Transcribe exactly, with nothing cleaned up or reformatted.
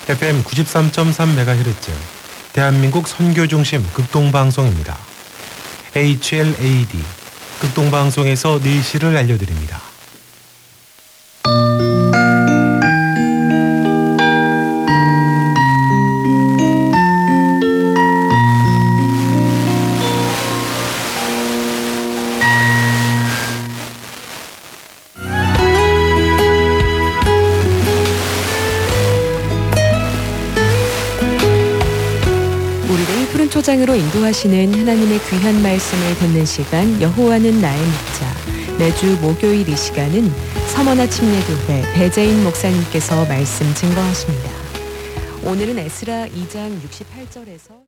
에프엠 구십삼 점 삼 메가헤르츠 대한민국 선교중심 극동방송입니다. 에이치엘에이디 극동방송에서 내일시를 알려드립니다. 우리를 푸른 초장으로 인도하시는 하나님의 귀한 말씀을 듣는 시간, 여호와는 나의 목자. 매주 목요일 이 시간은 서머나 침례교회 배재인 목사님께서 말씀 증거하십니다. 오늘은 에스라 이 장 육십팔 절에서